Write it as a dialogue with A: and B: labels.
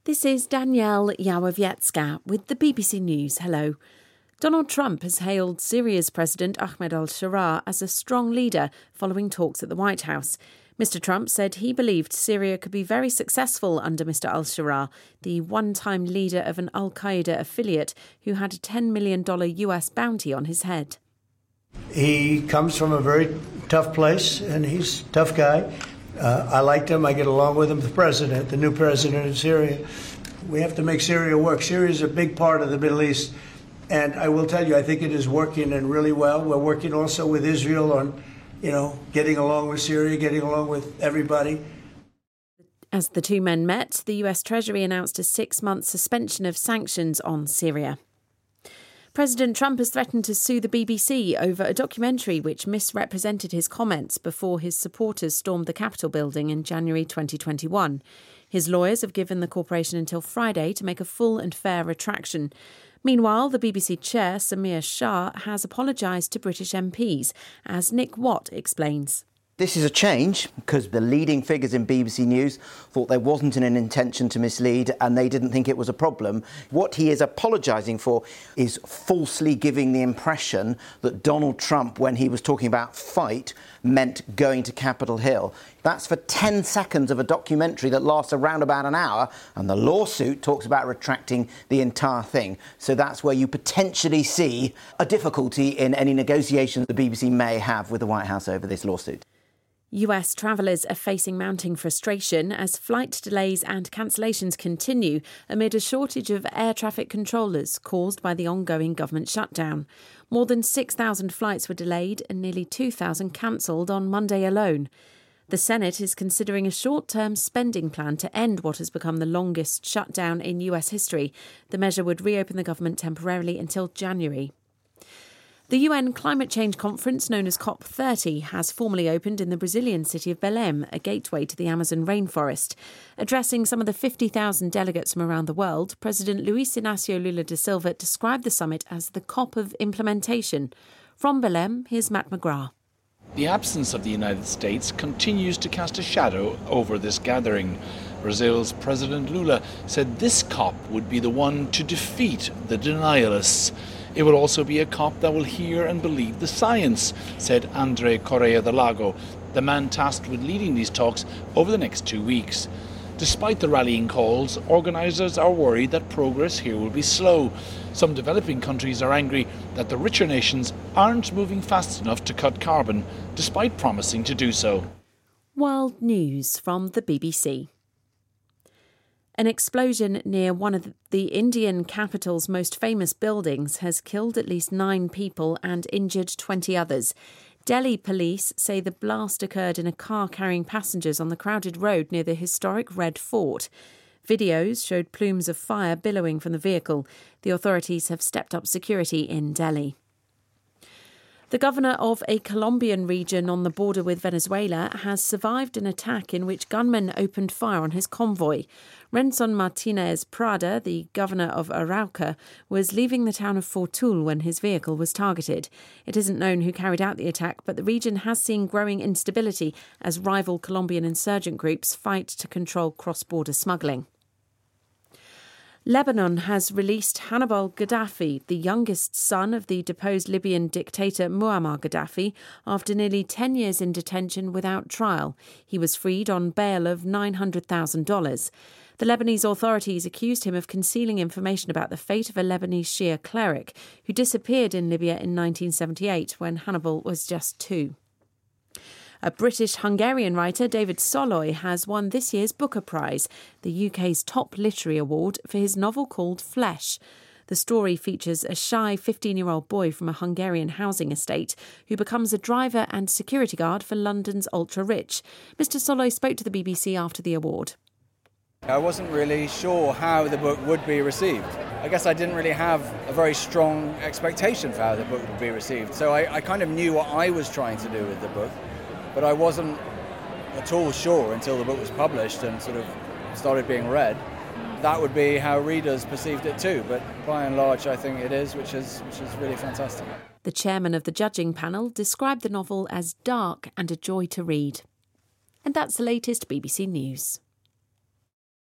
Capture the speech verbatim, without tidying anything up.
A: This is Danielle Yawowiecka with the B B C News. Hello. Donald Trump has hailed Syria's President Ahmed al-Sharaa as a strong leader following talks at the White House. Mister Trump said he believed Syria could be very successful under Mister al-Sharaa, the one-time leader of an al-Qaeda affiliate who had a ten million dollars U S bounty on his head.
B: He comes from a very tough place, and he's a tough guy. Uh, I liked him. I get along with him. The president, the new president of Syria. We have to make Syria work. Syria is a big part of the Middle East. And I will tell you, I think it is working and really well. We're working also with Israel on, you know, getting along with Syria, getting along with everybody.
A: As the two men met, the U S Treasury announced a six-month suspension of sanctions on Syria. President Trump has threatened to sue the B B C over a documentary which misrepresented his comments before his supporters stormed the Capitol building in January twenty twenty-one. His lawyers have given the corporation until Friday to make a full and fair retraction. Meanwhile, the B B C chair, Samir Shah, has apologised to British M Ps, as Nick Watt explains.
C: This is a change because the leading figures in B B C News thought there wasn't an intention to mislead and they didn't think it was a problem. What he is apologising for is falsely giving the impression that Donald Trump, when he was talking about fight, meant going to Capitol Hill. That's for ten seconds of a documentary that lasts around about an hour, and the lawsuit talks about retracting the entire thing. So that's where you potentially see a difficulty in any negotiations the B B C may have with the White House over this lawsuit.
A: U S travellers are facing mounting frustration as flight delays and cancellations continue amid a shortage of air traffic controllers caused by the ongoing government shutdown. More than six thousand flights were delayed and nearly two thousand cancelled on Monday alone. The Senate is considering a short-term spending plan to end what has become the longest shutdown in U S history. The measure would reopen the government temporarily until January. The U N climate change conference, known as COP thirty, has formally opened in the Brazilian city of Belém, a gateway to the Amazon rainforest. Addressing some of the fifty thousand delegates from around the world, President Luiz Inácio Lula da Silva described the summit as the COP of implementation. From Belém, here's Matt McGrath.
D: The absence of the United States continues to cast a shadow over this gathering. Brazil's President Lula said this COP would be the one to defeat the denialists. It will also be a COP that will hear and believe the science, said André Correa de Lago, the man tasked with leading these talks over the next two weeks. Despite the rallying calls, organisers are worried that progress here will be slow. Some developing countries are angry that the richer nations aren't moving fast enough to cut carbon, despite promising to do so.
A: World News from the B B C. An explosion near one of the Indian capital's most famous buildings has killed at least nine people and injured twenty others. Delhi police say the blast occurred in a car carrying passengers on the crowded road near the historic Red Fort. Videos showed plumes of fire billowing from the vehicle. The authorities have stepped up security in Delhi. The governor of a Colombian region on the border with Venezuela has survived an attack in which gunmen opened fire on his convoy. Renson Martinez Prada, the governor of Arauca, was leaving the town of Fortul when his vehicle was targeted. It isn't known who carried out the attack, but the region has seen growing instability as rival Colombian insurgent groups fight to control cross-border smuggling. Lebanon has released Hannibal Gaddafi, the youngest son of the deposed Libyan dictator Muammar Gaddafi, after nearly ten years in detention without trial. He was freed on bail of nine hundred thousand dollars. The Lebanese authorities accused him of concealing information about the fate of a Lebanese Shia cleric who disappeared in Libya in nineteen seventy-eight when Hannibal was just two. A British-Hungarian writer, David Soloy, has won this year's Booker Prize, the U K's top literary award, for his novel called Flesh. The story features a shy fifteen-year-old boy from a Hungarian housing estate who becomes a driver and security guard for London's ultra-rich. Mister Soloy spoke to the B B C after the award.
E: I wasn't really sure how the book would be received. I guess I didn't really have a very strong expectation for how the book would be received. So I, I kind of knew what I was trying to do with the book, but I wasn't at all sure until the book was published and sort of started being read. That would be how readers perceived it too, but by and large I think it is, which is which is really fantastic.
A: The chairman of the judging panel described the novel as dark and a joy to read. And that's the latest B B C News.